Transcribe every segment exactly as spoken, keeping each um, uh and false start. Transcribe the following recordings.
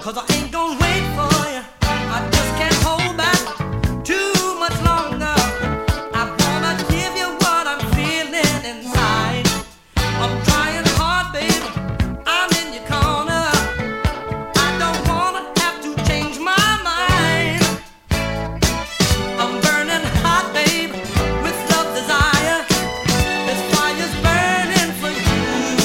'cause I ain't gonna wait for you. I just can't hold back too much longer. I wanna give you what I'm feeling inside. I'm trying hard, baby. I'm in your corner. I don't wanna have to change my mind. I'm burning hot, babe, with love desire. This fire's burning for you.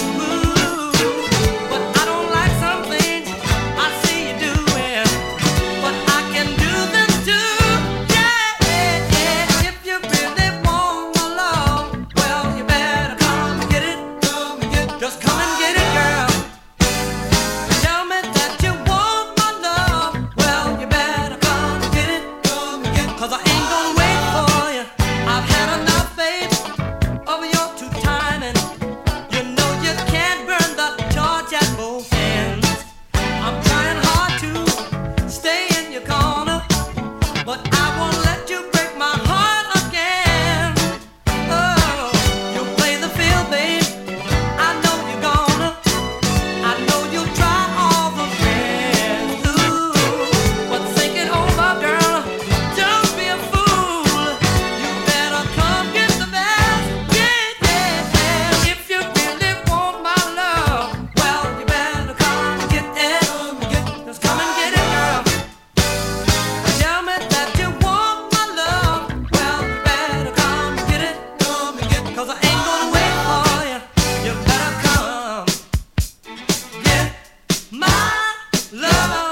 But I don't like some things I see you doing. But I can do them too. Yeah, yeah. If you really want my love, well, you better come and get it. Come and get it. Just come and get it, girl. Tell me that you want my love, well, you better come and get it. Come and get it. 'Cause I ain't gonna wait for you. I've had enough, babe, of your two-timing. You know you can't burn the torch at both ends. I'm trying hard to stay in your corner, but I won't let you break my heart again. Oh, you play the field, babe. I know you're gonna. I know you'll try all the rest. Ooh, but think it over, girl. Don't be a fool. You better come get the best. Yeah, yeah, yeah. If you really want my love, well, you better come and get it. Just come and get it, girl. Tell me that you want my love, well, you better come and get it. 'Cause I ain't gonna wait for you. You better come get my love.